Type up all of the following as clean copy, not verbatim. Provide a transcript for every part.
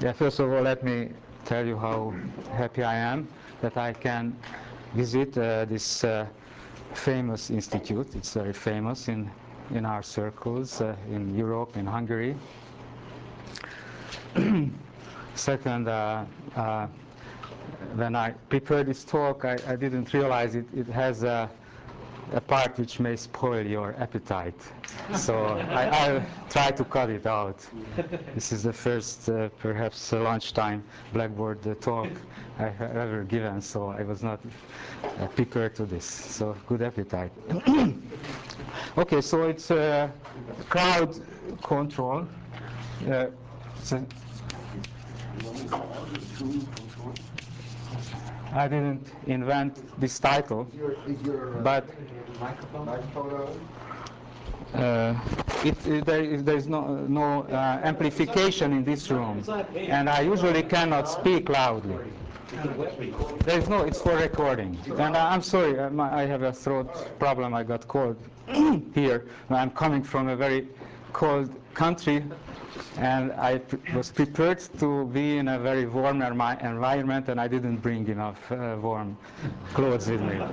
Yeah, first of all, let me tell you how happy I am that I can visit this famous institute. It's very famous in our circles, in Europe, in Hungary. Second, when I prepared this talk, I didn't realize it has a part which may spoil your appetite. So I'll try to cut it out. This is the first, perhaps, lunchtime Blackboard talk I have ever given, so I was not prepared to this. So good appetite. Okay, so it's crowd control. I didn't invent this title, but there is no amplification in this room, and I usually cannot speak loudly. There is no, it's for recording. And I'm sorry, I have a throat problem. I got cold here. I'm coming from a very cold country, and I was prepared to be in a very warm environment, and I didn't bring enough warm clothes with me.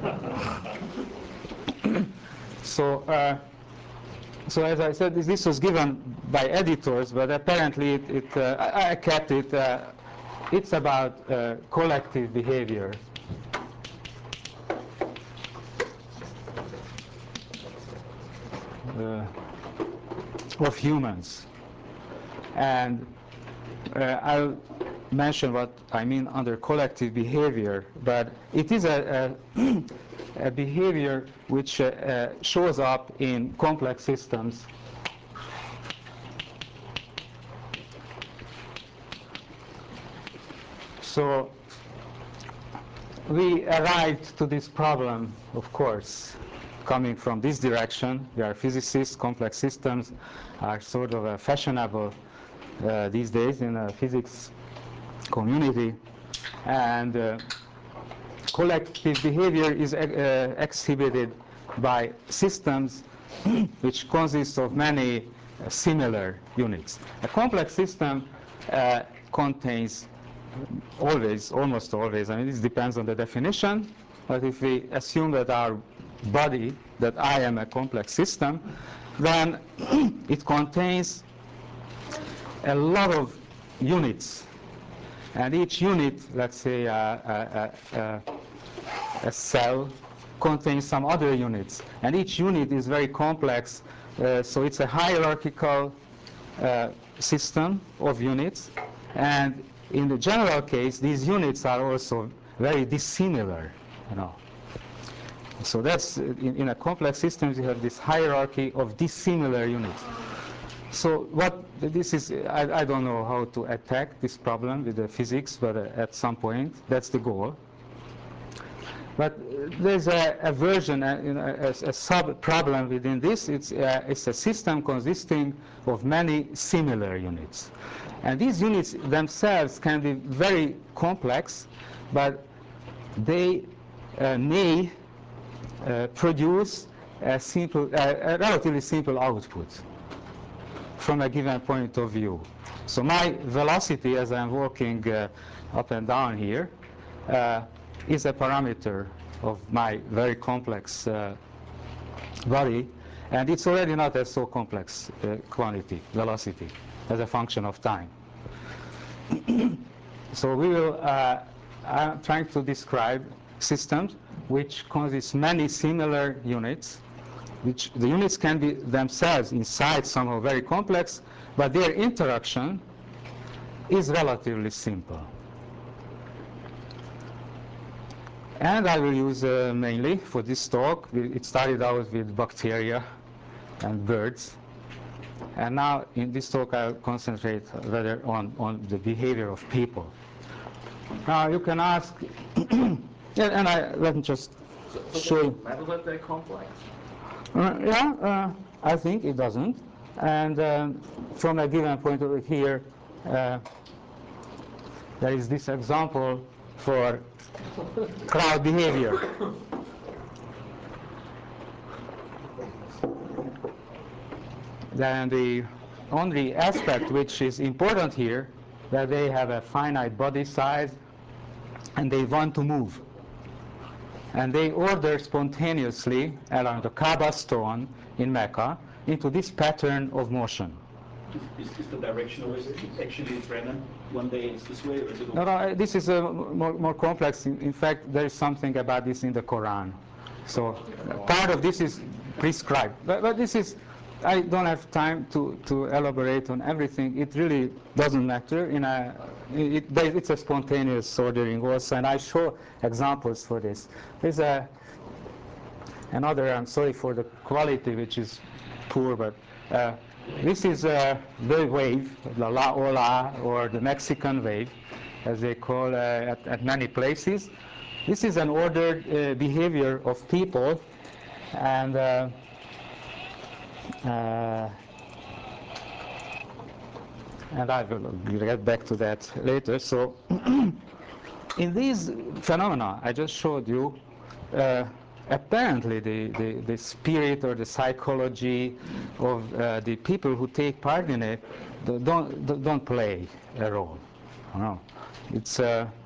So as I said, this was given by editors, but apparently I kept it. It's about collective behavior. Of humans. And I'll mention what I mean under collective behavior, but it is a behavior which shows up in complex systems. So we arrived to this problem, of course, coming from this direction. We are physicists. Complex systems are sort of fashionable these days in the physics community. And collective behavior is exhibited by systems which consist of many similar units. A complex system contains almost always, I mean, this depends on the definition, but if we assume that our body, that I am a complex system, then it contains a lot of units. And each unit, let's say a cell, contains some other units. And each unit is very complex, so it's a hierarchical system of units. And in the general case, these units are also very dissimilar, you know. So that's, in a complex system, you have this hierarchy of dissimilar units. So what this is, I don't know how to attack this problem with the physics, but at some point, that's the goal. But there's a version, a sub-problem within this. It's a system consisting of many similar units. And these units themselves can be very complex, but they may produce a relatively simple output from a given point of view. So my velocity as I'm walking up and down here is a parameter of my very complex body, and it's already not a so complex quantity, velocity, as a function of time. So we will, I'm trying to describe systems which consist many similar units, which the units can be themselves inside somehow very complex, but their interaction is relatively simple. And I will use mainly for this talk, it started out with bacteria and birds. And now in this talk I'll concentrate rather on the behavior of people. Now you can ask, let me just show you. Matter that they're complex? I think it doesn't. And from a given point of view here, there is this example for crowd behavior. Then the only aspect which is important here that they have a finite body size and they want to move. And they order spontaneously along the Kaaba stone in Mecca into this pattern of motion. Is the direction always actually random? One day it's this way, or is it? No, this is more complex. In fact, there is something about this in the Quran. So part of this is prescribed. But this is, I don't have time to elaborate on everything. It really doesn't matter. It's a spontaneous ordering also, and I show examples for this. There's another, I'm sorry for the quality, which is poor, but this is the wave, the La Ola, or the Mexican wave, as they call at many places. This is an ordered behavior of people, and I will get back to that later. So in these phenomena I just showed you, apparently the spirit or the psychology of the people who take part in it don't play a role. No, it's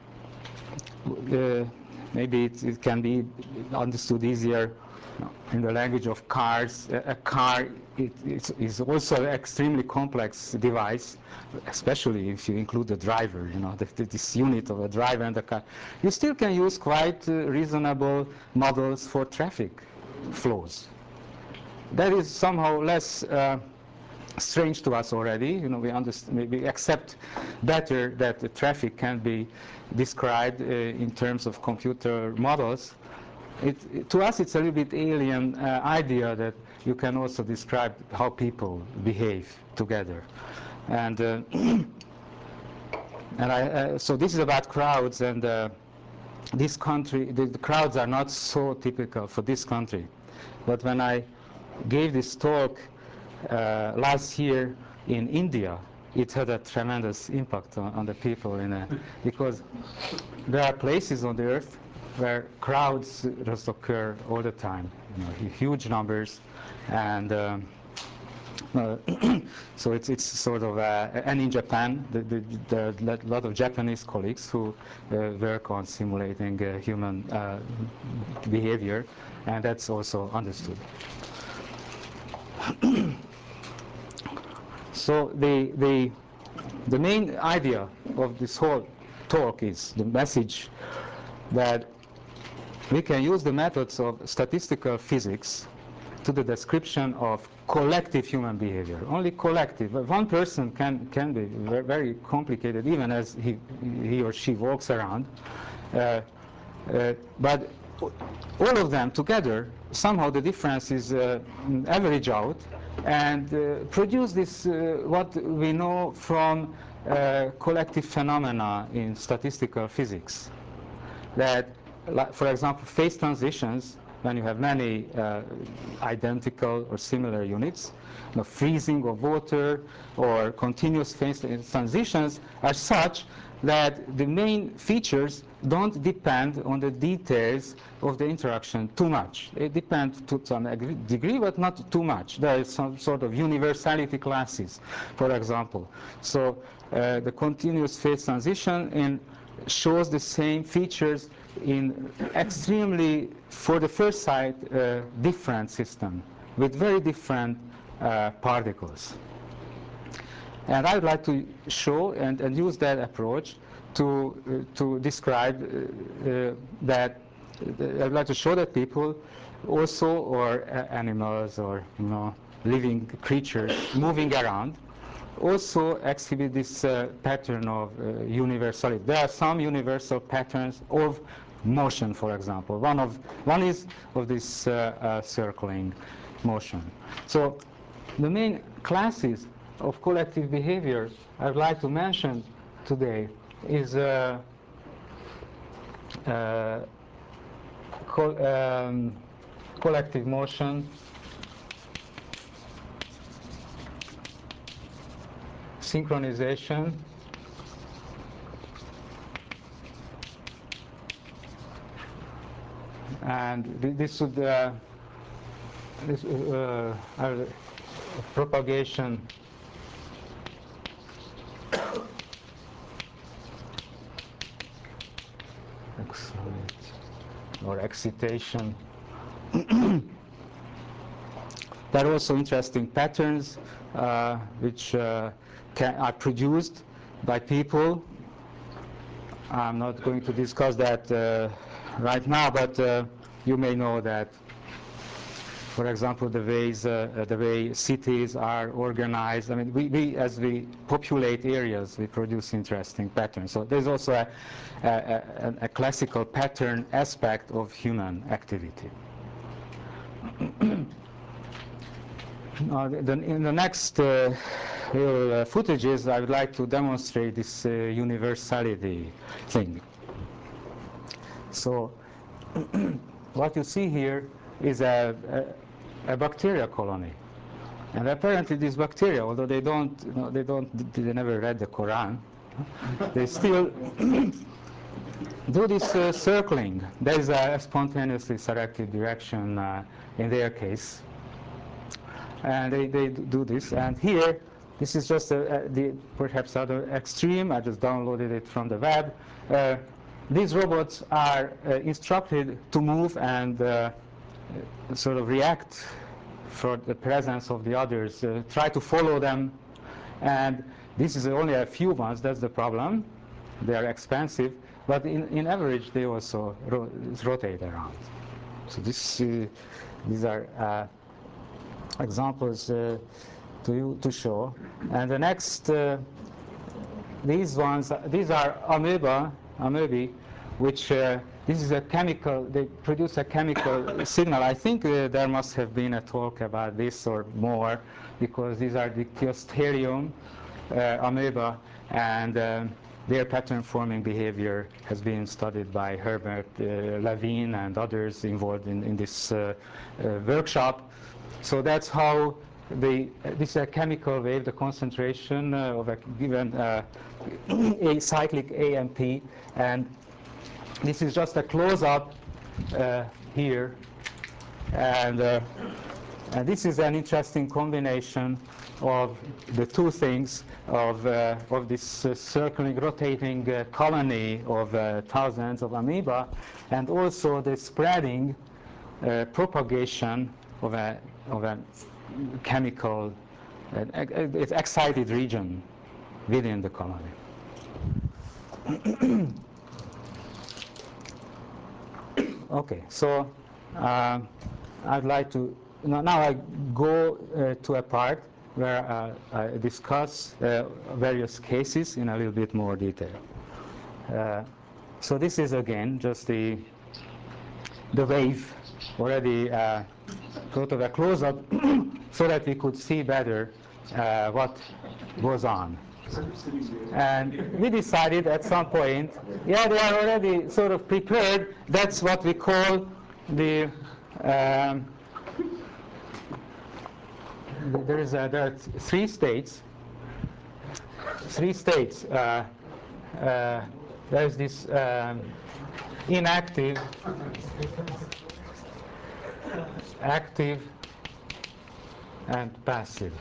maybe it can be understood easier in the language of cars. A car is also an extremely complex device, especially if you include the driver, this unit of a driver and the car. You still can use quite reasonable models for traffic flows. That is somehow less strange to us already. We understand, we accept better that the traffic can be described in terms of computer models. To us, it's a little bit alien idea that you can also describe how people behave together. And so this is about crowds, and this country, the crowds are not so typical for this country. But when I gave this talk last year in India, it had a tremendous impact on the people because there are places on the earth where crowds just occur all the time, huge numbers, and so it's sort of, and in Japan, there are a lot of Japanese colleagues who work on simulating human behavior, and that's also understood. So the main idea of this whole talk is the message that we can use the methods of statistical physics to the description of collective human behavior. Only collective. One person can be very complicated, even as he or she walks around. But all of them together, somehow the differences average out and produce this, what we know from collective phenomena in statistical physics. That, for example, phase transitions, when you have many identical or similar units, freezing of water or continuous phase transitions are such that the main features don't depend on the details of the interaction too much. It depends to some degree, but not too much. There is some sort of universality classes, for example. So the continuous phase transition shows the same features in extremely, for the first sight, different system with very different particles. And I would like to show and use that approach to describe that. I would like to show that people also, or animals, or living creatures moving around, also exhibit this pattern of universality. There are some universal patterns of motion, for example. One is of this circling motion. So the main classes of collective behavior I'd like to mention today is collective motion, synchronization, and this would propagation or excitation. There are also interesting patterns which are produced by people. I'm not going to discuss that right now, but you may know that, for example, the way cities are organized. I mean, we as we populate areas, we produce interesting patterns. So there's also a classical pattern aspect of human activity. In the next little footages, I would like to demonstrate this universality thing. So what you see here is a bacteria colony, and apparently these bacteria, although they never read the Quran, they still do this circling. There is a spontaneously selected direction in their case, and they do this. And here, this is just the perhaps other extreme. I just downloaded it from the web. These robots are instructed to move and sort of react for the presence of the others, try to follow them. And this is only a few ones. That's the problem. They are expensive, but in average they also rotate around. So these are examples to show. And the next, these are amoebae, which this is a chemical. They produce a chemical signal. I think there must have been a talk about this or more, because these are the Clostridium amoeba, and their pattern-forming behavior has been studied by Herbert Levine and others involved in this workshop. So that's how this is a chemical wave, the concentration of a given a cyclic AMP, and this is just a close-up here, and this is an interesting combination of the two things of this circling, rotating colony of thousands of amoeba, and also the spreading propagation of a chemical, excited region within the colony. Okay, so I'd like to now I go to a part where I discuss various cases in a little bit more detail. So this is again just the wave already sort of a close-up so that we could see better what goes on. And we decided at some point, yeah, they are already sort of prepared. That's what we call the there are three states. There's this inactive, active, and passive.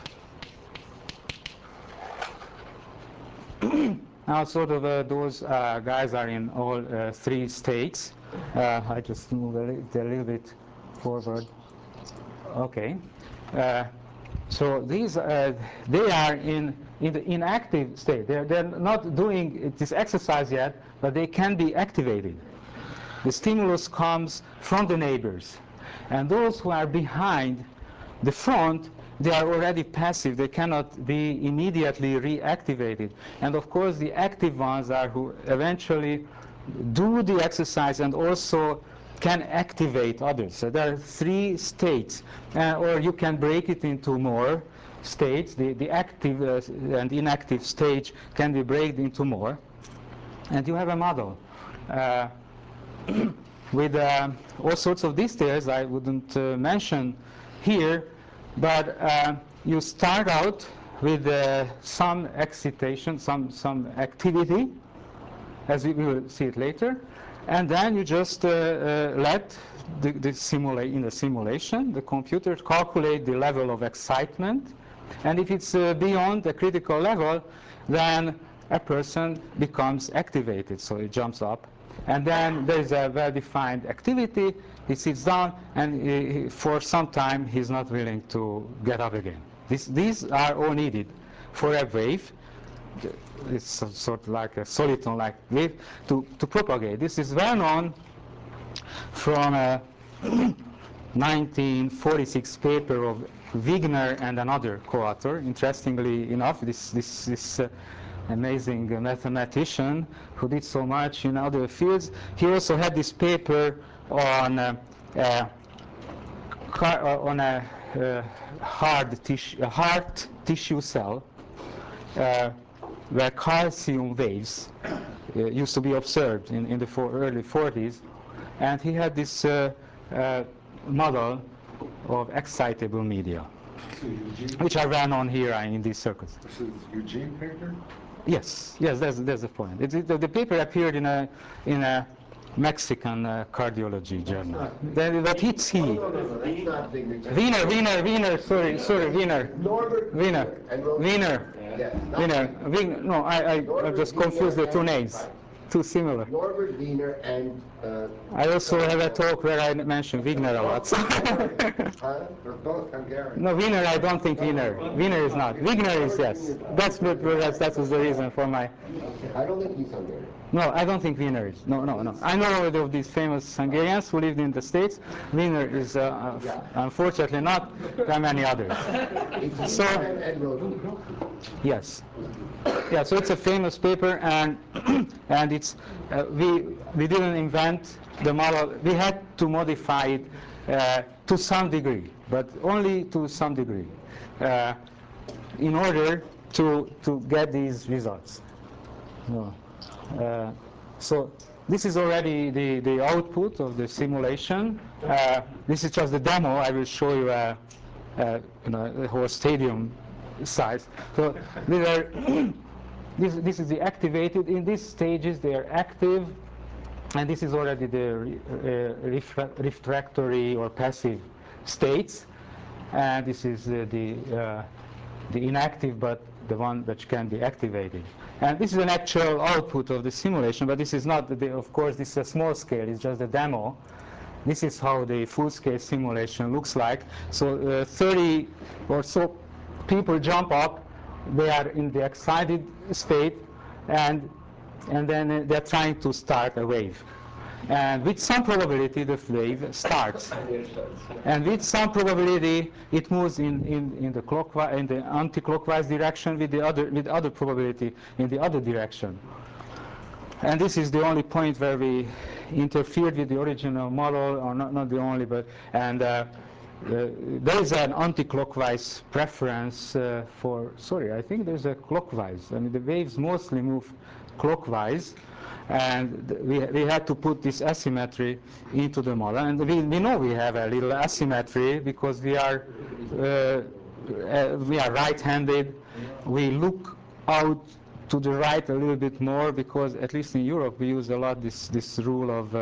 Now, sort of those guys are in all three states. I just move a little bit forward. Okay. So these they are in the inactive state. They're not doing this exercise yet, but they can be activated. The stimulus comes from the neighbors, and those who are behind the front, they are already passive. They cannot be immediately reactivated. And of course, the active ones are who eventually do the exercise and also can activate others. So there are three states, or you can break it into more states. The active and inactive stage can be broken into more. And you have a model with all sorts of details I wouldn't mention here, but you start out with some excitation, some activity, as we will see it later, and then you just let in the simulation, the computer calculate the level of excitement, and if it's beyond the critical level, then a person becomes activated, so it jumps up And then there is a well-defined activity. He sits down, and for some time he's not willing to get up again. These are all needed for a wave. It's sort of like a soliton-like wave to propagate. This is well known from a 1946 paper of Wigner and another co-author. Interestingly enough, this amazing mathematician who did so much in other fields, he also had this paper on a heart tissue cell where calcium waves used to be observed in the early 40s, and he had this model of excitable media, which are well known here in these circuits. This is Eugene paper? Yes, that's the point. The paper appeared in a Mexican cardiology journal. But it's he. No, that's not Wigner. Wiener, Wiener. Norbert Wiener. Yes, not Wiener. No, I just confused the two names. Too similar. Norbert Wiener and... I also have a talk where I mention Wigner a lot. They're both Hungarian. No, Wiener, I don't think Wiener. Wiener is not. Wigner is, yes. That was the reason for my... I don't think he's Hungarian. No, I don't think Wiener is. No. I know of these famous Hungarians who lived in the States. Wiener is unfortunately not. There are many others. So, yes. Yeah, so it's a famous paper, and and it's we didn't invent the model. We had to modify it to some degree, but only to some degree, in order to get these results. No. So this is already the output of the simulation. This is just the demo. I will show you the whole stadium size. So these are this is the activated. In these stages, they are active, and this is already the refractory or passive states, and this is the inactive, but the one which can be activated. And this is an actual output of the simulation, but this is not, of course, this is a small scale, it's just a demo. This is how the full-scale simulation looks like. So 30 or so people jump up, they are in the excited state, and then they're trying to start a wave. And with some probability, the wave starts. And with some probability, it moves in the clockwise, in the anti-clockwise direction. With other probability, in the other direction. And this is the only point where we interfered with the original model, or not the only, but there is an anti-clockwise preference for. Sorry, I think there's a clockwise. I mean, the waves mostly move clockwise. And we had to put this asymmetry into the model, and we know we have a little asymmetry because we are right-handed. We look out to the right a little bit more because, at least in Europe, we use a lot this rule of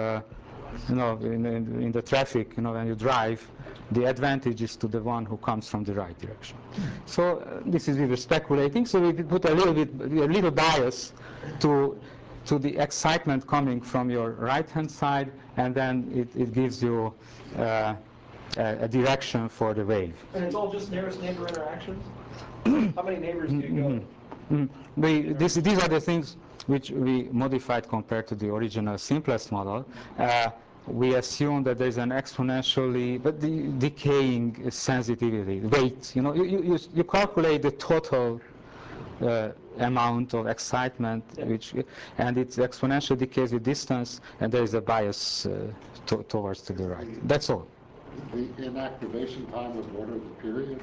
in the traffic. When you drive, the advantage is to the one who comes from the right direction. So this is we were speculating. So we put a little bias to the excitement coming from your right-hand side, and then it gives you a direction for the wave. And it's all just nearest neighbor interactions? How many neighbors do you go to? These are the things which we modified compared to the original simplest model. We assume that there's an exponentially, but the decaying sensitivity, weight. You calculate the total amount of excitement, and it exponentially decays with distance, and there is a bias towards to the right. That's all. The inactivation time would order the period?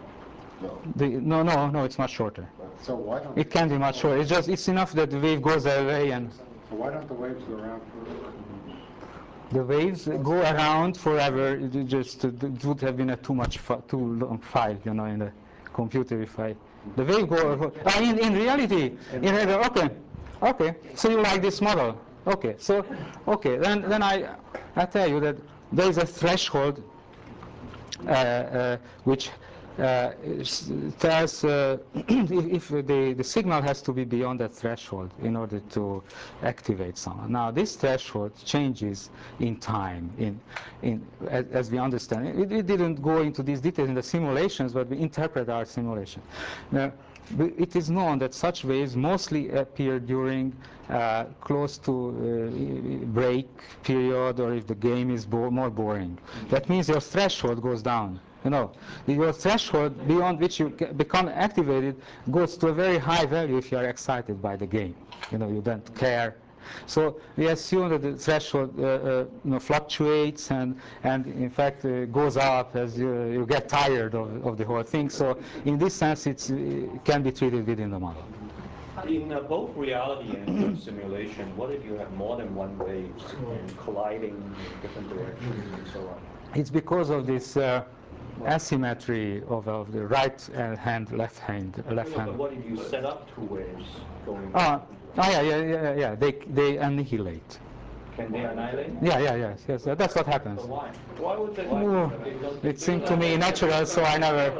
No, it's much shorter. So why don't it can be much shorter. It's enough that the wave goes away, and so why don't the waves go around forever? The waves go around forever. It would have been a too long file, in the computer if I. The wave go. In reality, okay. So you like this model? Okay. So then I tell you that there is a threshold which tells if the signal has to be beyond that threshold in order to activate someone. Now this threshold changes in time, as we understand it. It didn't go into these details in the simulations, but we interpret our simulation. Now, it is known that such waves mostly appear during close to break period, or if the game is more boring. That means your threshold goes down. You know, your threshold beyond which you become activated goes to a very high value if you are excited by the game. You know, you don't care. So we assume that the threshold fluctuates and in fact goes up as you get tired of the whole thing. So in this sense, it can be treated within the model. In both reality and simulation, what if you have more than one wave and colliding in different directions and so on? It's because of this asymmetry of the right hand, left hand. But what if you set up two waves going? Yeah. They annihilate. Can they annihilate? Yes. That's what happens. So why? Why would they? It seemed to me natural, so I never.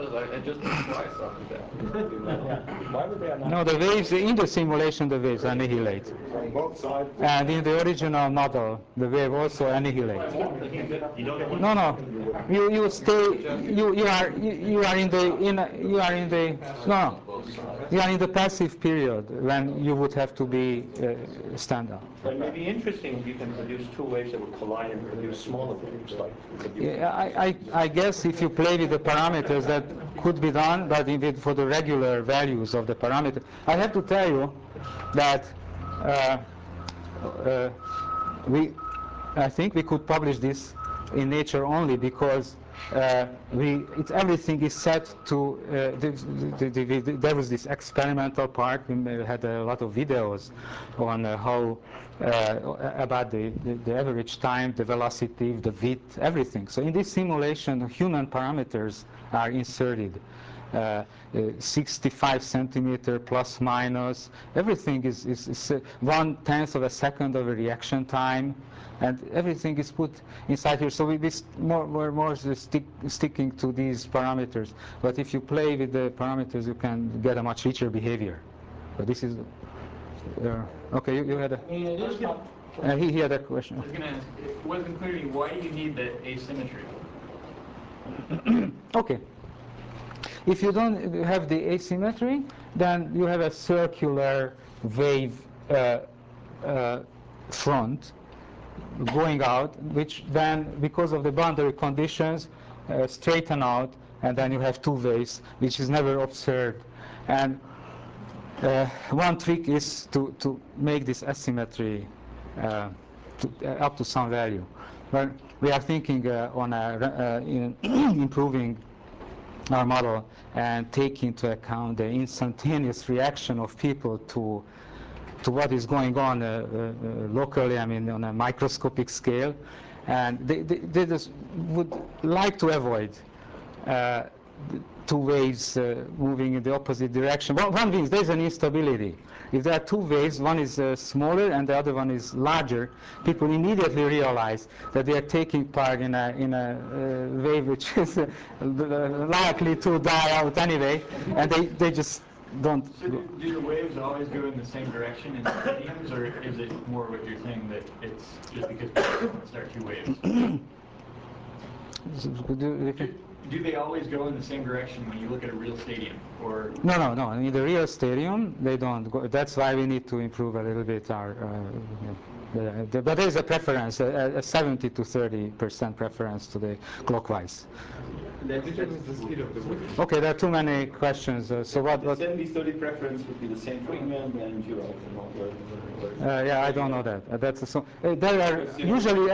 Why would they annihilate? No, the waves in the simulation, the waves annihilate. On both sides? And in the original model, the wave also annihilates. No. You stay. You are in the passive period when you would have to be stand up. It may be interesting if you can produce two waves that would collide and produce smaller waves, like. Yeah, I guess if you play with the parameters, that could be done, but for the regular values of the parameter, I have to tell you that I think we could publish this in Nature only because everything is set to. There was this experimental part. We had a lot of videos on how about the average time, the velocity, the width, everything. So in this simulation, human parameters are inserted. 65 centimeter plus minus, everything is 1/10 of a second of a reaction time, and everything is put inside here. So we're more sticking to these parameters. But if you play with the parameters, you can get a much richer behavior. But this is okay. You had a. He had a question. I was going to ask, it wasn't clear to me, why do you need the asymmetry? Okay. If you don't have the asymmetry, then you have a circular wave front going out, which then, because of the boundary conditions, straighten out, and then you have two waves, which is never observed. And one trick is to make this asymmetry up to some value. But we are thinking on improving our model and take into account the instantaneous reaction of people to what is going on locally, I mean on a microscopic scale, and they just would like to avoid two waves moving in the opposite direction. One means there's an instability. If there are two waves, one is smaller and the other one is larger, people immediately realize that they are taking part in a wave which is likely to die out anyway, and they just don't. So do the waves always go in the same direction in stadiums, or is it more what you're saying that it's just because people want to start two waves? Do they always go in the same direction when you look at a real stadium, or? No. In the real stadium, they don't go. That's why we need to improve a little bit our. But there is a preference, a 70 to 30% preference to the clockwise. That determines the speed of the wave. Okay, there are too many questions. So what? The 70-30 preference would be the same for England and Europe. Yeah, I don't know that. That's there are usually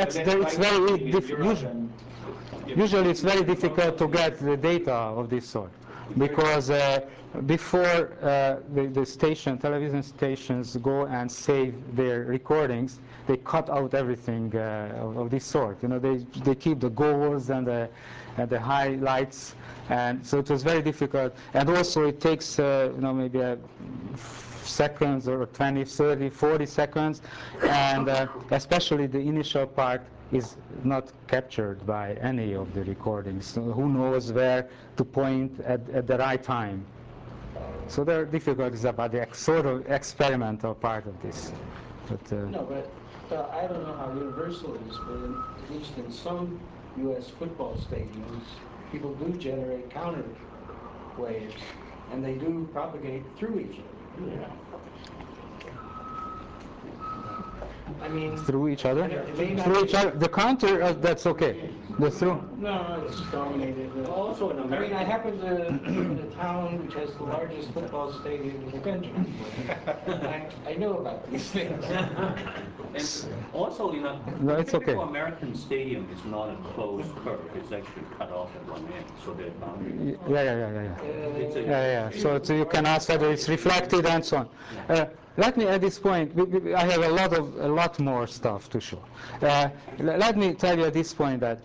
usually it's very difficult to get the data of this sort, because before the television stations go and save their recordings, they cut out everything of this sort. You know, they keep the goals and the highlights, and so it was very difficult. And also it takes maybe seconds or 20, 30, 40 seconds, and especially the initial part is not captured by any of the recordings. So who knows where to point at the right time? So there are difficulties about the sort of experimental part of this. But, No, but I don't know how universal it is, but at least in some U.S. football stadiums, people do generate counter waves, and they do propagate through each other. Yeah. I mean, through each other? It may not Through be- each other. The counter, that's okay. The through. no, it's dominated. Also in I America. mean, I happen to live in a town which has the largest football stadium in the country. I know about these things. And also, you know, No, the it's okay. typical American stadium is not a closed curve. It's actually cut off at one end, so there's boundaries. It's a- Yeah. So you can ask whether it's reflected and so on. Let me at this point, I have a lot more stuff to show. Let me tell you at this point that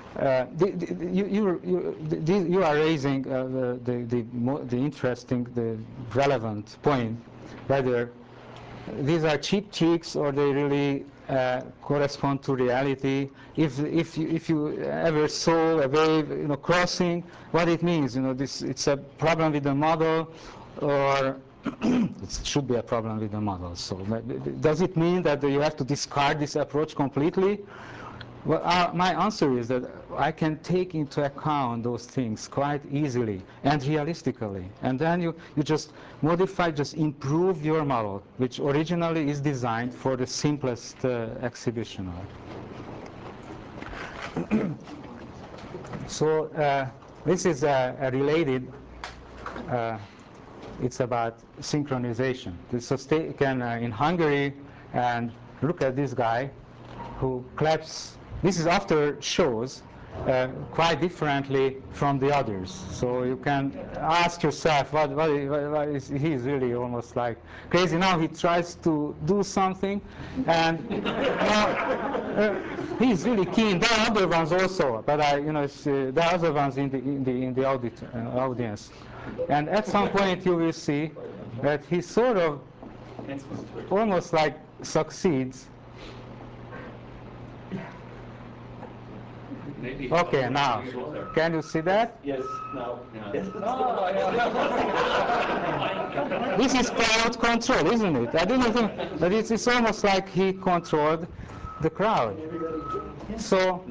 you are raising the interesting, the relevant point, whether these are cheap tricks or they really correspond to reality. If you ever saw a wave, crossing, what it means, it's a problem with the model, or it should be a problem with the model. So does it mean that you have to discard this approach completely? Well, my answer is that I can take into account those things quite easily and realistically. And then you just modify, just improve your model, which originally is designed for the simplest exhibition. So this is a related, it's about synchronization. So you can in Hungary, and look at this guy who claps. This is after shows quite differently from the others. So you can ask yourself, what is he's really almost like crazy. Now he tries to do something, and he's really keen. There are other ones also, but there are other ones in the audience. And at some point you will see that he sort of almost like succeeds. Maybe Okay, now, can you see that? Yes, now. Yes. This is crowd control, isn't it? I didn't think, but it's almost like he controlled the crowd. So,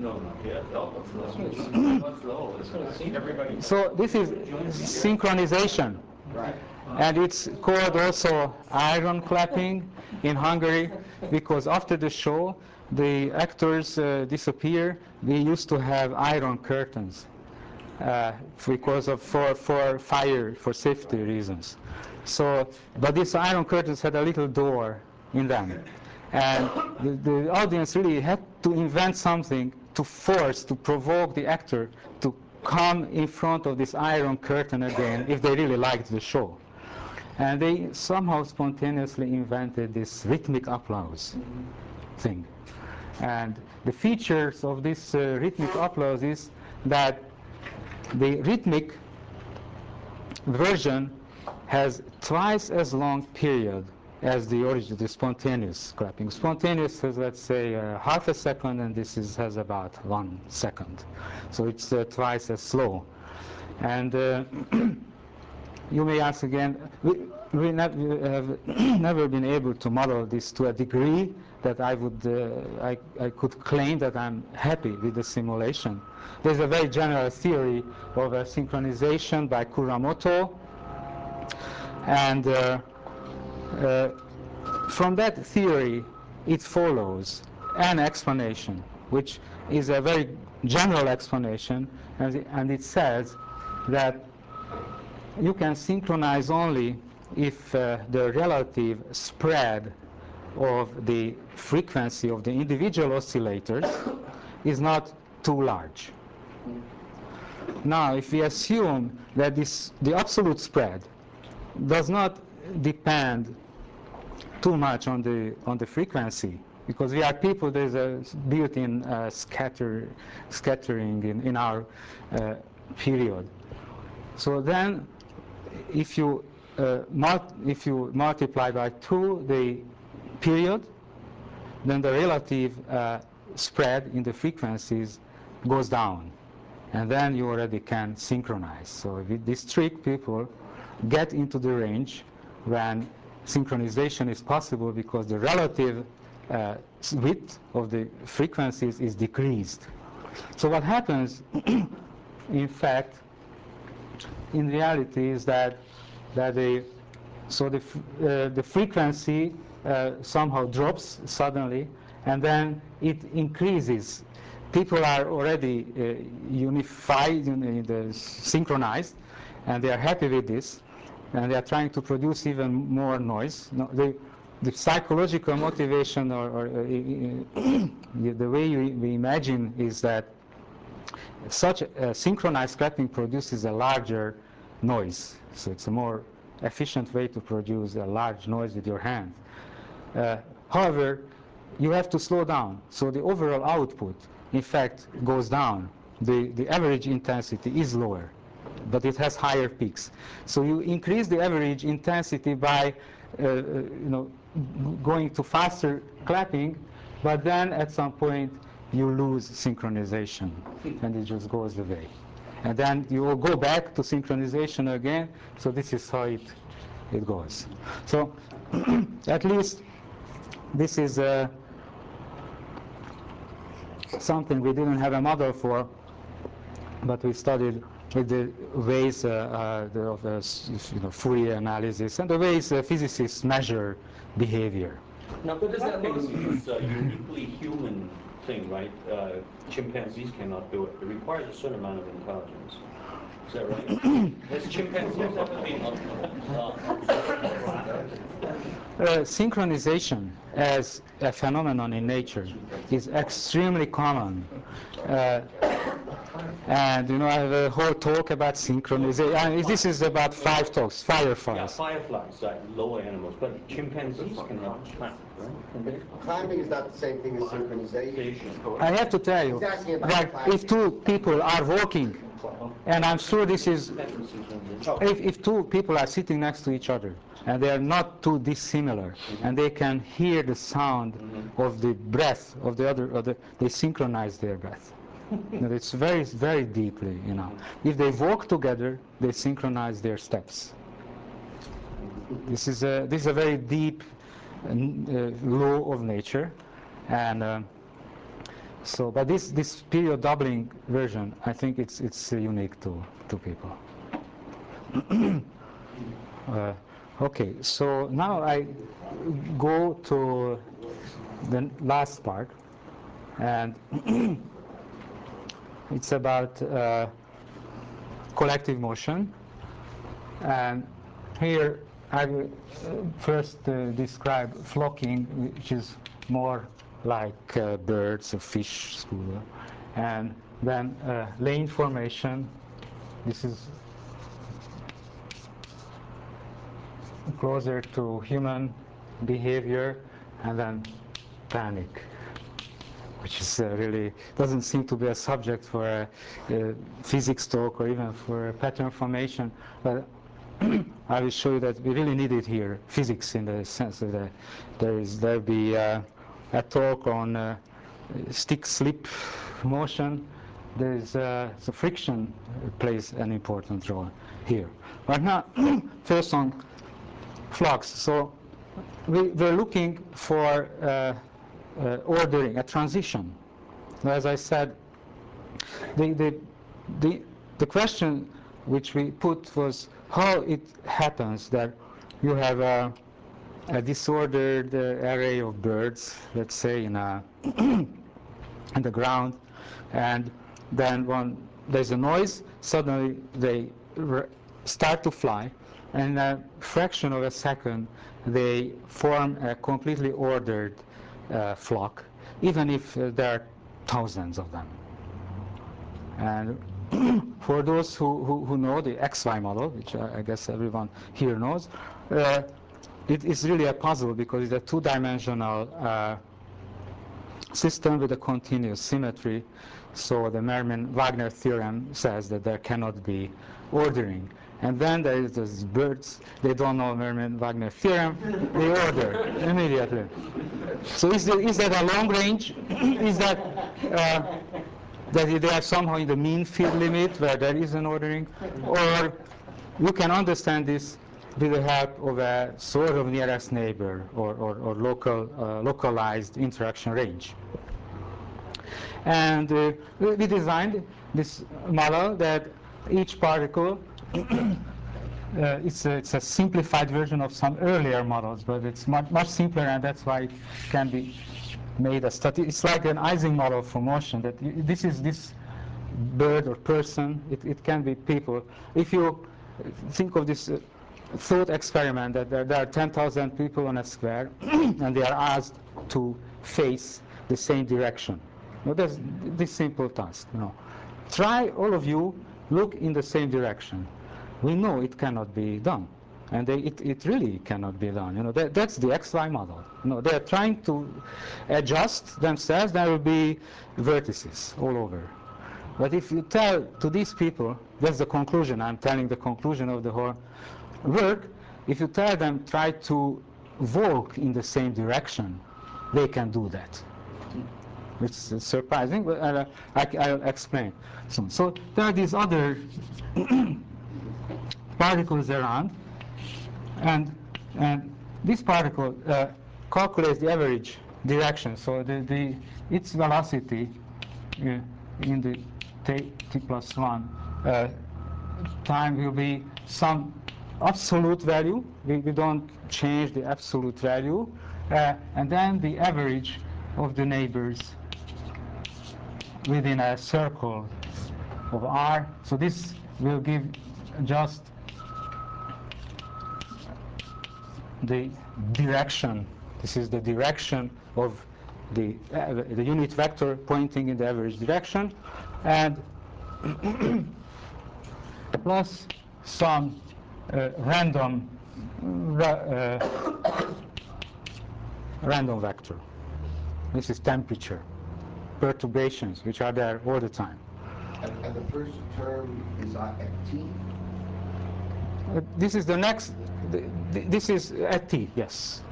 so this is synchronization. Right. And it's called also iron clapping in Hungary, because after the show, the actors disappear. We used to have iron curtains because of for fire, for safety reasons. So, but these iron curtains had a little door in them, and the audience really had to invent something to provoke the actor to come in front of this iron curtain again if they really liked the show. And they somehow spontaneously invented this rhythmic applause thing. And the features of this rhythmic applause is that the rhythmic version has twice as long period as the original, the spontaneous clapping. Spontaneous has, let's say, half a second, and this has about 1 second. So it's twice as slow. And you may ask again, we have never been able to model this to a degree that I could claim that I'm happy with the simulation. There's a very general theory of synchronization by Kuramoto, and from that theory it follows an explanation, which is a very general explanation, and it says that you can synchronize only if the relative spread of the frequency of the individual oscillators is not too large. Now, if we assume that the absolute spread does not depend too much on the frequency, because we are people, there's a built-in scattering in our period. So then, if you multiply by 2 the period, then the relative spread in the frequencies goes down, and then you already can synchronize. So with this trick, people get into the range when synchronization is possible because the relative width of the frequencies is decreased. So what happens, in fact, in reality, is that the frequency somehow drops suddenly, and then it increases. People are already unified, synchronized, and they are happy with this, and they are trying to produce even more noise. No, the psychological motivation, or the way we imagine, is that such a synchronized clapping produces a larger noise. So it's a more efficient way to produce a large noise with your hand. However, you have to slow down. So the overall output, in fact, goes down. The average intensity is lower, but it has higher peaks. So you increase the average intensity by going to faster clapping, but then at some point you lose synchronization, and it just goes away. And then you will go back to synchronization again. So this is how it goes. So at least this is something we didn't have a model for, but we studied with the ways of Fourier analysis and the ways physicists measure behavior. Now, but clapping is a uniquely human thing, right? Chimpanzees cannot do it. It requires a certain amount of intelligence. Is that right? Has chimpanzees ever been synchronization as a phenomenon in nature is extremely common. And I have a whole talk about synchronization. This is about 5 talks, fireflies. Yeah, fireflies, lower animals, but chimpanzees cannot clap, right? Can they? Clapping is not the same thing as synchronization. I have to tell you that if 2 people are walking, and I'm sure this is, if 2 people are sitting next to each other, and they are not too dissimilar, and they can hear the sound of the breath of the other, they synchronize their breath. It's very, very deeply, If they walk together, they synchronize their steps. This is a very deep law of nature, and but this period doubling version, I think it's unique to people. Okay, so now I go to the last part, and it's about collective motion. And here I will first describe flocking, which is more like birds or fish school, and then lane formation. This is closer to human behavior, and then panic, which is really doesn't seem to be a subject for a physics talk or even for a pattern formation, but I will show you that we really need it here, physics, in the sense that there'll be a talk on stick-slip motion. There's the friction plays an important role here. But now, first on flux. So we're looking for ordering, a transition. Now, as I said, the question which we put was how it happens that you have a disordered array of birds, let's say, in the ground, and then when there's a noise, suddenly they start to fly, and in a fraction of a second they form a completely ordered flock, even if there are thousands of them. And for those who know the XY model, which I guess everyone here knows, it is really a puzzle because it's a 2-dimensional system with a continuous symmetry. So the Mermin-Wagner theorem says that there cannot be ordering. And then there is these birds, they don't know Mermin-Wagner theorem, they order immediately. So is that a long range? Is that that they are somehow in the mean field limit where there is an ordering? Or you can understand this with the help of a sort of nearest neighbor or localized interaction range. And we designed this model that each particle it's a simplified version of some earlier models, but it's much simpler, and that's why it can be made a it's like an Ising model for motion. That this is this bird or person. It can be people. If you think of this thought experiment, that there are 10,000 people on a square, and they are asked to face the same direction. Now, that's this simple task. Try, all of you, look in the same direction. We know it cannot be done, and it really cannot be done. That's the XY model. They are trying to adjust themselves. There will be vertices all over. But if you tell to these people, that's the conclusion. I'm telling the conclusion of the whole work. If you tell them try to walk in the same direction, they can do that. It's surprising, but I'll explain soon. So there are these other particles around, and this particle calculates the average direction. So its velocity in the t+1 time will be some absolute value. We don't change the absolute value, and then the average of the neighbors within a circle of R. So this will give just the direction. This is the direction of the unit vector pointing in the average direction, and plus some random vector. This is temperature, perturbations, which are there all the time. And the first term is at t? This is the next, this is at t, yes.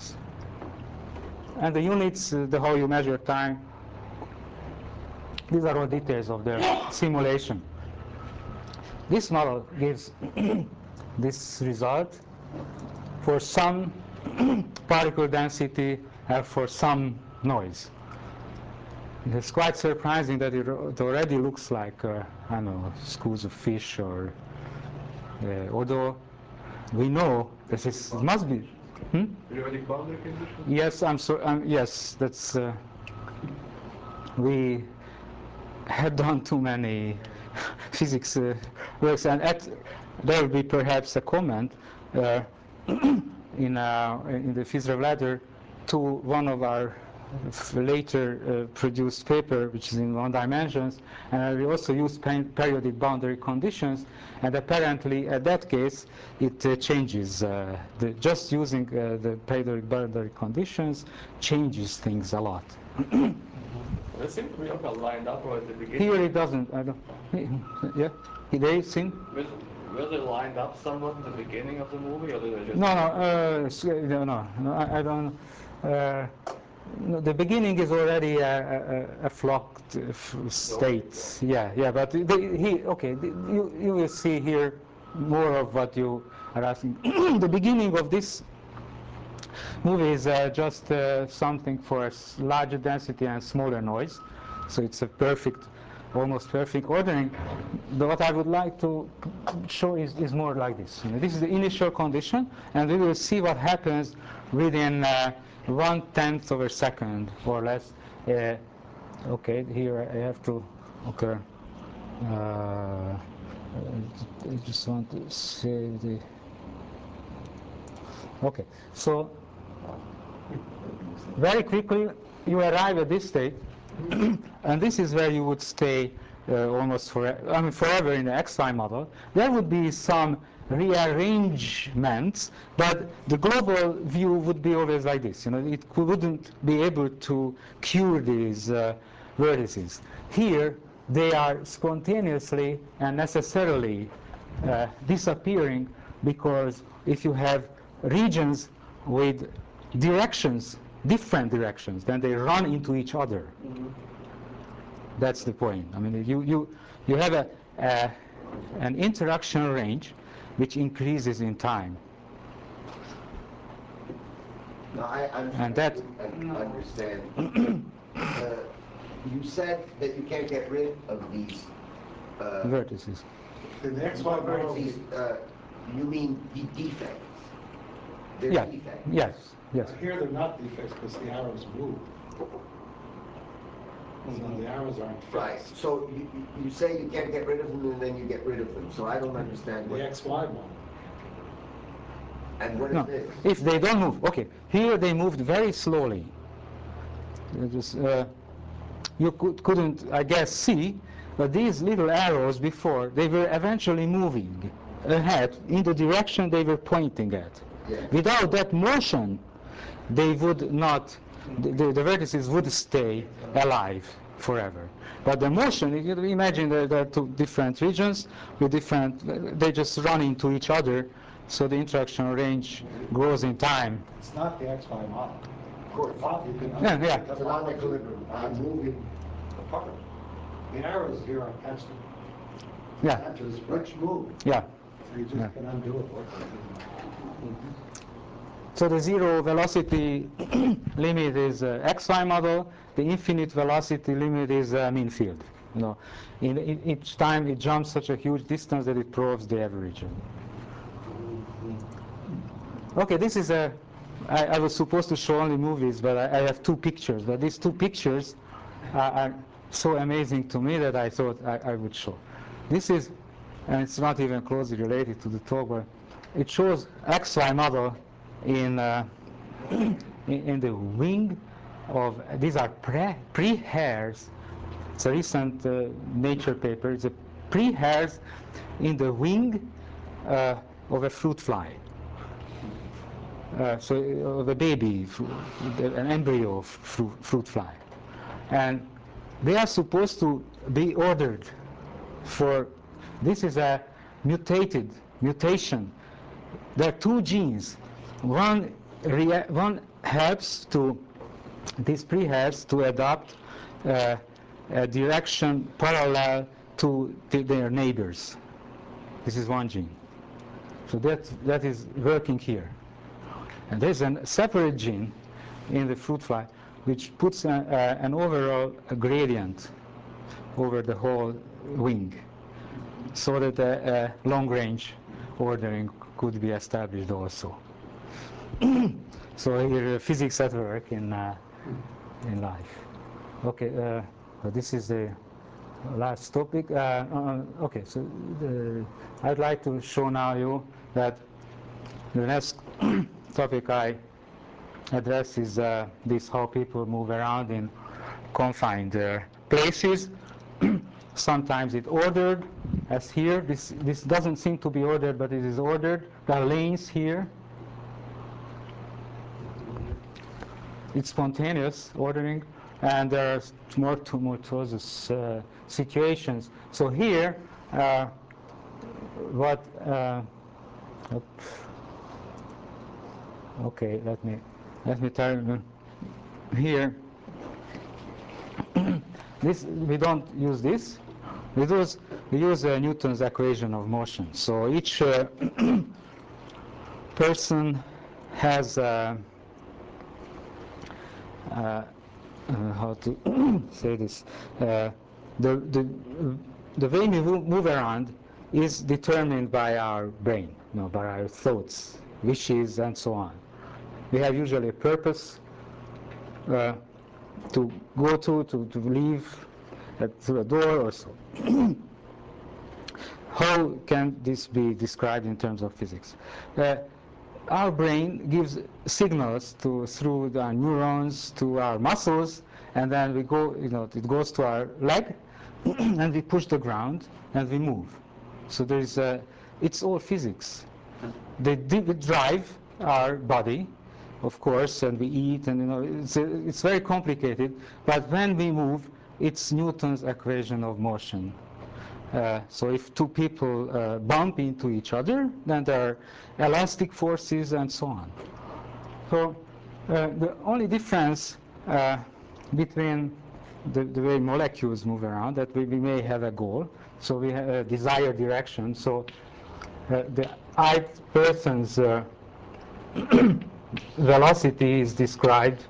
And the units, how you measure time, these are all details of the simulation. This model gives this result for some particle density and for some noise. It's quite surprising that it already looks like, I don't know, schools of fish, or although we know that it must be. Periodic boundary conditions? Yes, yes, that's. We had done too many physics works, and there will be perhaps a comment in the PhysRev letter to one of our later produced paper, which is in 1 dimensions, and we also use periodic boundary conditions, and apparently at that case it changes. Just using the periodic boundary conditions changes things a lot. It seems to be all lined up at the beginning. Here it doesn't. I don't. Yeah, they seem. Was it lined up somewhat at the beginning of the movie, or did it just? No, I don't. No, the beginning is already a flocked state. Yeah, but you will see here more of what you are asking. The beginning of this movie is just something for larger density and smaller noise. So it's a perfect, almost perfect ordering. But what I would like to show is more like this. This is the initial condition, and we will see what happens within 1/10 of a second or less. Okay, here I have to. Okay, I just want to save the. Okay, so very quickly you arrive at this state, and this is where you would stay almost forever in the XY model. There would be some rearrangements, but the global view would be always like this. It wouldn't be able to cure these vertices. Here, they are spontaneously and necessarily disappearing, because if you have regions with directions different directions, then they run into each other. That's the point. I mean, you have an interaction range which increases in time. No, I'm And that- understand. You said that you can't get rid of these Vertices. In the XY model, these, you mean the defects? They're Yeah. defects. Yes. Yes. here they're not defects because the arrows move. So the arrows aren't fixed. Right, so you say you can't get rid of them and then you get rid of them, so I don't understand The what, XY model. and what is No, this? if they don't move, okay. Here they moved very slowly. It was, you couldn't, I guess, see, but these little arrows before, they were eventually moving ahead in the direction they were pointing at. Yeah. Without that motion, they would not, the vertices would stay alive forever. But the motion, you can imagine there are two different regions with different, they just run into each other, so the interaction range grows in time. It's not the XY model. Of course. You can Yeah, yeah. Because on equilibrium, I'm moving apart. The arrows here are constant. Yeah, Not just which move. yeah. So you just Yeah. can undo it. So the zero velocity limit is XY model. The infinite velocity limit is mean field. You know, each time it jumps such a huge distance that it proves the average. Okay, this is a. I was supposed to show only movies, but I have two pictures. But these two pictures are so amazing to me that I thought I would show. This is, and it's not even closely related to the talk, but it shows XY model in the wing of, these are pre-hairs. It's a recent Nature paper. It's a pre-hairs in the wing of a fruit fly. So of a baby, an embryo of fruit fly. And they are supposed to be ordered for, this is a mutation. There are two genes. One helps to, these pre-hairs to adopt a direction parallel to their neighbors. This is one gene. So that is working here. And there's a separate gene in the fruit fly which puts an overall gradient over the whole wing so that a long-range ordering could be established also. So here physics at work in life. Okay, this is the last topic. Okay, so I'd like to show now you that the next topic I address is this, how people move around in confined places. Sometimes it's ordered, as here. This doesn't seem to be ordered, but it is ordered. There are lanes here. It's spontaneous ordering, and there are more tumultuous situations. So here, okay, let me tell you here. This, we don't use this. We use Newton's equation of motion. So each person has how to say this? The way we move around is determined by our brain, by our thoughts, wishes, and so on. We have usually a purpose to go to leave through a door or so. How can this be described in terms of physics? Our brain gives signals through the neurons to our muscles, and then we go, it goes to our leg, and we push the ground, and we move. So it's all physics. They drive our body, of course, and we eat, and it's very complicated. But when we move, it's Newton's equation of motion. So if two people bump into each other, then there are elastic forces and so on. So The only difference between the way molecules move around, that we may have a goal, so we have a desired direction. So the ith person's velocity is described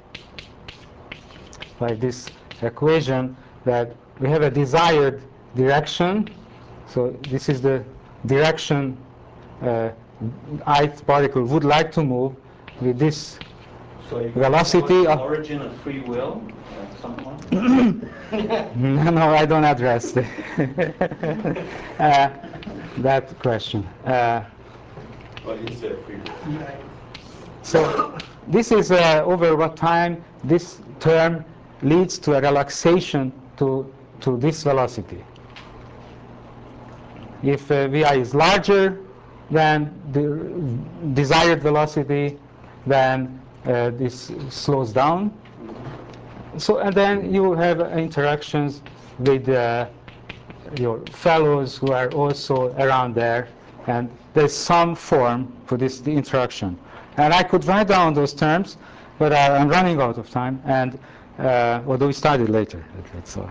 by this equation, that we have a desired direction. So this is the direction ith particle would like to move with this So you velocity the of origin of free will at some point? no, I don't address that question. Well, you said free will. So this is over what time this term leads to a relaxation to this velocity. If vi is larger than the desired velocity, then this slows down. So, and then you have interactions with your fellows who are also around there, and there's some form for this the interaction. And I could write down those terms, but I'm running out of time, and although we started later, so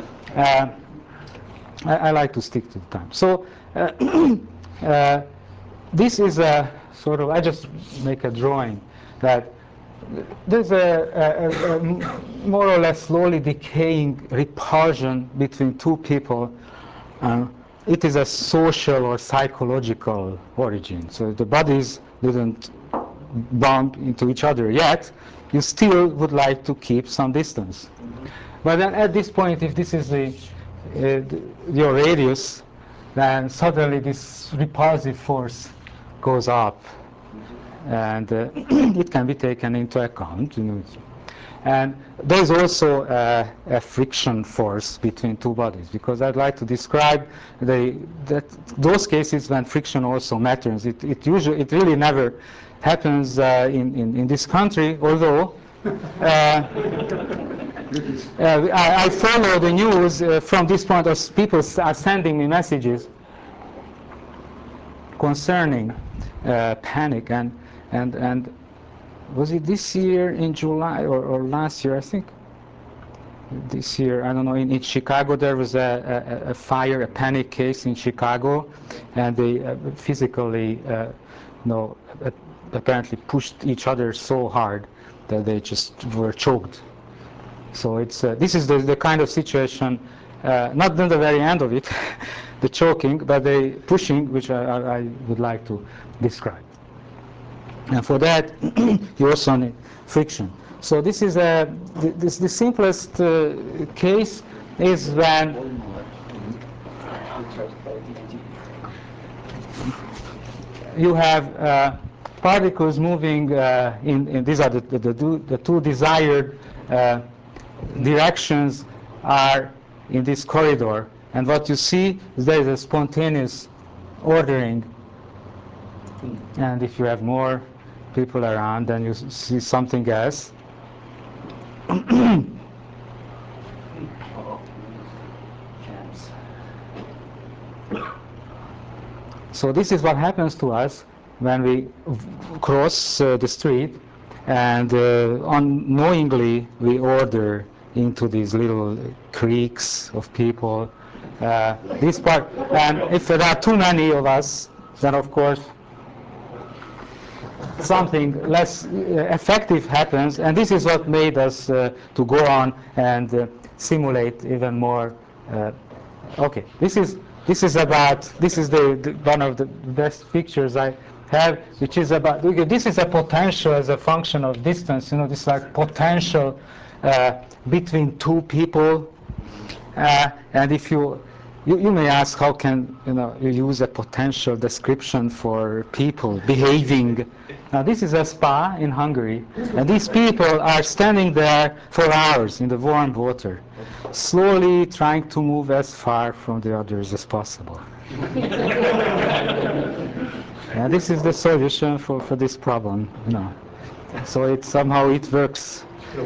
I like to stick to the time. So this is a sort of, I just make a drawing that there's a more or less slowly decaying repulsion between two people. It is a social or psychological origin. So the bodies didn't bump into each other yet. You still would like to keep some distance. But then at this point, if this is your radius, then suddenly this repulsive force goes up. And it can be taken into account. And there's also a friction force between two bodies, because I'd like to describe those cases when friction also matters. It really never happens in this country, although I follow the news from this point as people are sending me messages concerning panic, and was it this year in July or last year? I think this year. I don't know. In Chicago, there was a fire, a panic case in Chicago, and they physically, apparently pushed each other so hard that they just were choked. So it's this is the kind of situation, not in the very end of it, the choking, but the pushing, which I would like to describe. And for that, you also need friction. So this is the simplest case is when you have particles moving in these are the two desired directions are in this corridor, and what you see is there is a spontaneous ordering, and if you have more people around, then you see something else. So this is what happens to us when we cross the street, and unknowingly we order into these little creeks of people. This part, and if there are too many of us, then of course something less effective happens, and this is what made us to go on and simulate even more. Okay, this is the one of the best pictures I have, which is about, this is a potential as a function of distance. This like potential between two people, and if you may ask, how can you use a potential description for people behaving? Now this is a spa in Hungary, and these people are standing there for hours in the warm water, slowly trying to move as far from the others as possible. And this is the solution for this problem. So it somehow it works.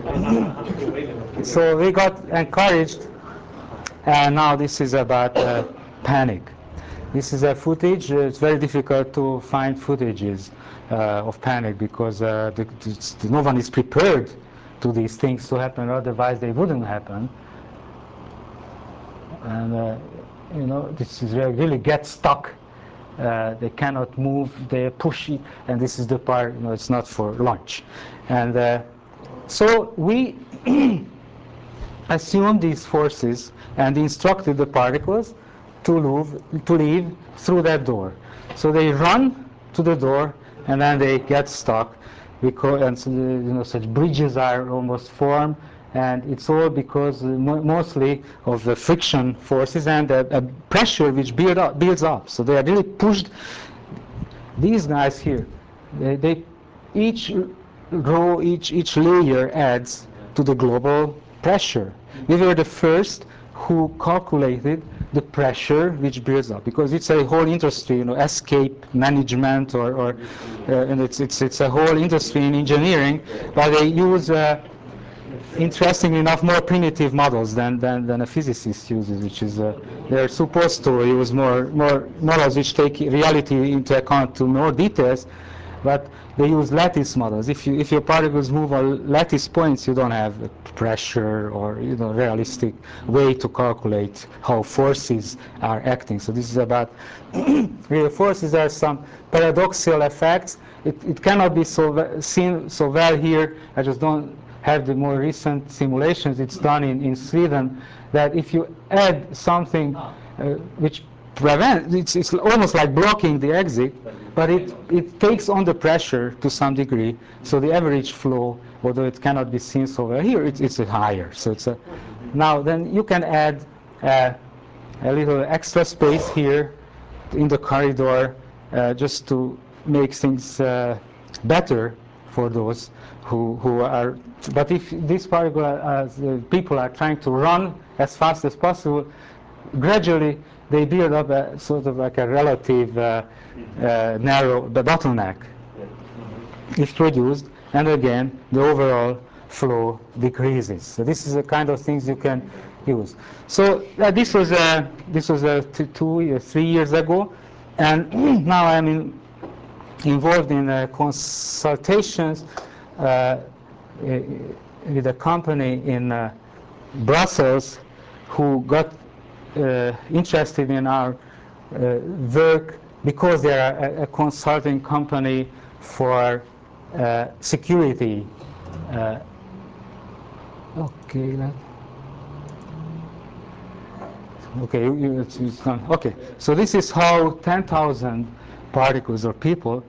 So we got encouraged, and now this is about panic. This is a footage. It's very difficult to find footages of panic because no one is prepared to these things to happen. Otherwise, they wouldn't happen. And you know, this is really get stuck. They cannot move. They push it, and this is the part. You know, it's not for lunch. And so we assumed these forces and instructed the particles to leave through that door. So they run to the door and then they get stuck, because, and so, you know, such bridges are almost formed, and it's all because mostly of the friction forces and a pressure which builds up. So they are really pushed. These guys here, they each row, each layer adds to the global pressure. We were the first who calculated the pressure which builds up, because it's a whole industry, you know, escape management, and it's a whole industry in engineering, but they use interestingly enough more primitive models than a physicist uses, which is they're supposed to use more models which take reality into account to more details, but they use lattice models. If your particles move on lattice points, you don't have pressure or, you know, realistic way to calculate how forces are acting. So this is about real forces. There are some paradoxical effects. It cannot be seen so well here. I just don't have the more recent simulations. It's done in Sweden, that if you add something which prevents, it's almost like blocking the exit, but it takes on the pressure to some degree. So the average flow, although it cannot be seen so well here, it's higher. So it's now then you can add a little extra space here in the corridor just to make things better for those who are. But if this particular people are trying to run as fast as possible, gradually they build up a sort of like a relative narrow bottleneck is produced, and again the overall flow decreases. So this is the kind of things you can use. So this was 3 years ago, and now I'm involved in consultations with a company in Brussels who got interested in our work because they are a consulting company for security. It's done. Okay, so this is how 10,000 particles or people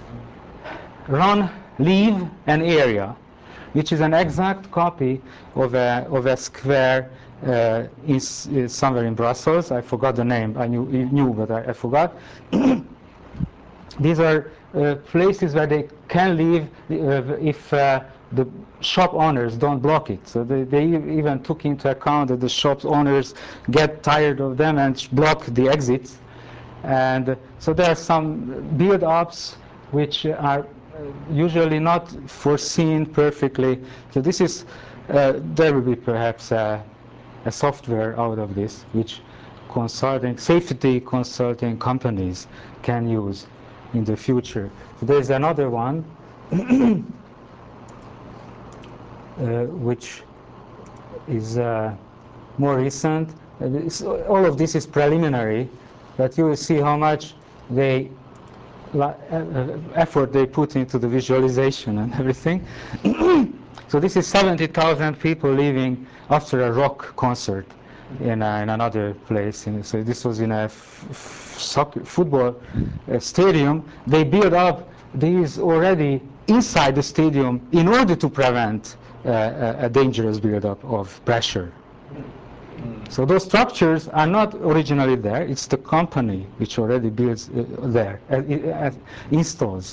leave an area, which is an exact copy of a square somewhere in Brussels. I forgot the name. I knew, but I forgot. These are places where they can leave if the shop owners don't block it. So they even took into account that the shop owners get tired of them and block the exits. And so there are some build-ups which are usually not foreseen perfectly. So this is, there will be perhaps a software out of this, which safety consulting companies can use in the future. So there's another one which is more recent. All of this is preliminary, but you will see how much effort they put into the visualization and everything. So this is 70,000 people leaving after a rock concert in another place. So this was in a football stadium. They built up these already inside the stadium in order to prevent a dangerous buildup of pressure. So those structures are not originally there. It's the company which already builds there, installs.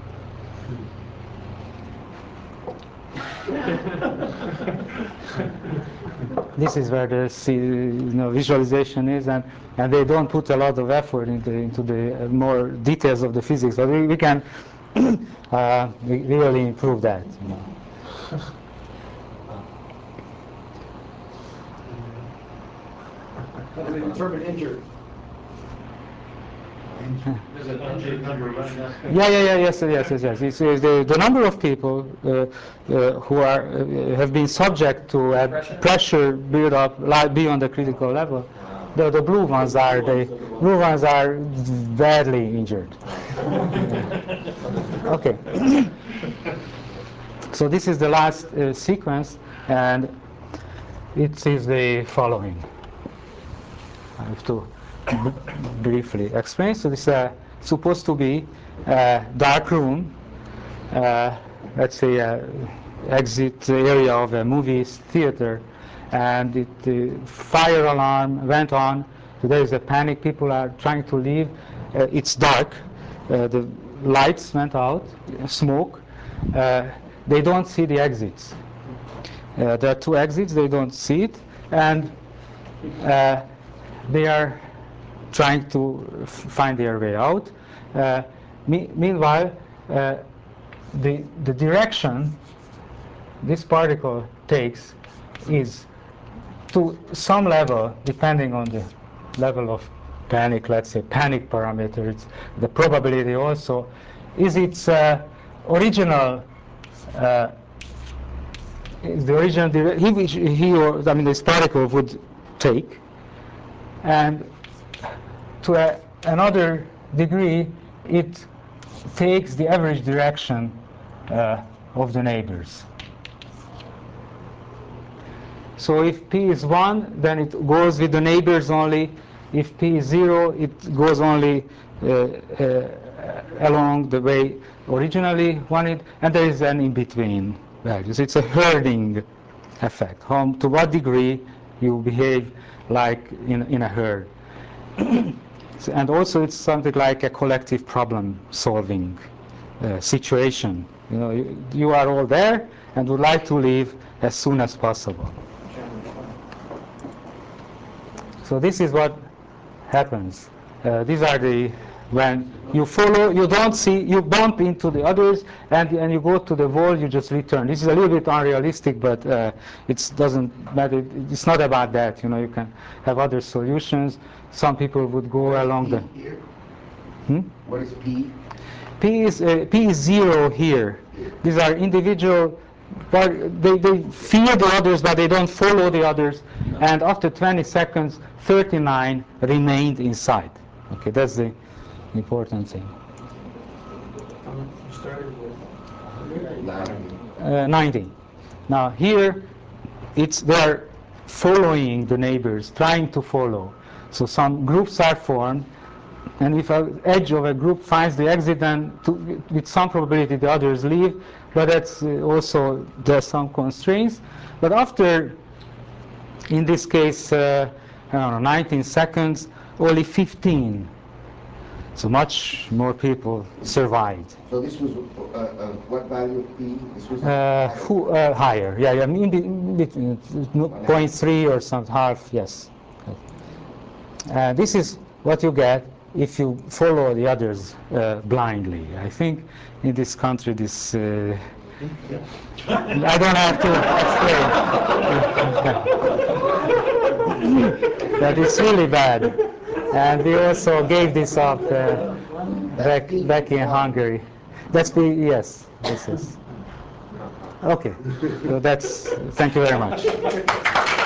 This is where the visualization is, and they don't put a lot of effort into the more details of the physics, but we can really improve that. How do they determine injured? There's an unbig number running out. Yes. It's the number of people who have been subject to a pressure build up beyond the critical level. The blue ones are badly injured. Okay. So this is the last sequence, and it is the following. I have to briefly explain. So this is supposed to be a dark room, let's say exit area of a movie theater, and the fire alarm went on. So there is a panic. People are trying to leave. It's dark. The lights went out. Smoke. They don't see the exits. There are two exits. They don't see it, and they are trying to find their way out. Meanwhile, the direction this particle takes is to some level, depending on the level of panic, let's say panic parameters, the probability also, is its original this particle would take, and to another degree, it takes the average direction of the neighbors. So if P is 1, then it goes with the neighbors only. If P is 0, it goes only along the way originally wanted, and there is an in-between values. It's a herding effect. To what degree you behave like in a herd. And also it's something like a collective problem-solving situation. You are all there and would like to leave as soon as possible. So this is what happens. These are when you follow, you don't see, you bump into the others, and you go to the wall, you just return. This is a little bit unrealistic, but it doesn't matter. It's not about that. You can have other solutions. Some people would go along the. What is P? P is 0 here. These are individual. But they fear the others, but they don't follow the others. And after 20 seconds, 39 remained inside. Okay, that's the important thing. You started with 90. Now here, they're following the neighbors, trying to follow. So some groups are formed, and if an edge of a group finds the exit, then with some probability the others leave. But that's also, there's some constraints. But after, in this case, I don't know, 19 seconds, only 15. So much more people survived. So this was what value of P? This was higher. Yeah, in between 0.3 or some half. Yes. This is what you get if you follow the others blindly. I think in this country, this I don't have to explain. But it's really bad. And we also gave this up back in Hungary. Yes, this is. Okay, so thank you very much.